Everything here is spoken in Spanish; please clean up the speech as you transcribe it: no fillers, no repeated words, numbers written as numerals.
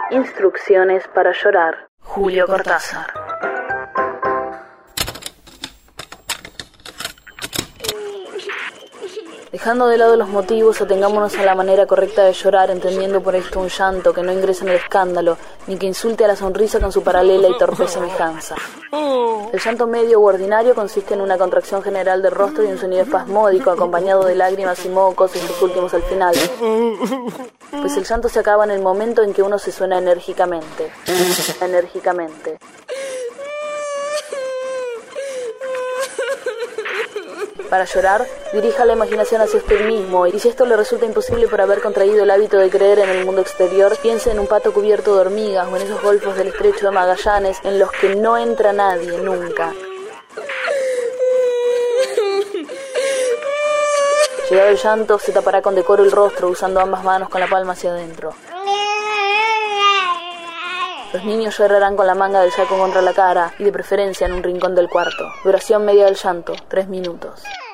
Instrucciones para llorar. Julio Cortázar. Dejando de lado los motivos, atengámonos a la manera correcta de llorar, entendiendo por esto un llanto que no ingrese en el escándalo, ni que insulte a la sonrisa con su paralela y torpe semejanza. El llanto medio u ordinario consiste en una contracción general del rostro y un sonido espasmódico, acompañado de lágrimas y mocos, estos últimos al final. Pues el llanto se acaba en el momento en que uno se suena enérgicamente. Para llorar, dirija la imaginación hacia usted mismo, y si esto le resulta imposible por haber contraído el hábito de creer en el mundo exterior, piense en un pato cubierto de hormigas o en esos golfos del estrecho de Magallanes en los que no entra nadie nunca. Llegado el llanto, se tapará con decoro el rostro, usando ambas manos con la palma hacia adentro. Los niños llorarán con la manga del saco contra la cara y de preferencia en un rincón del cuarto. Duración media del llanto, 3 minutos.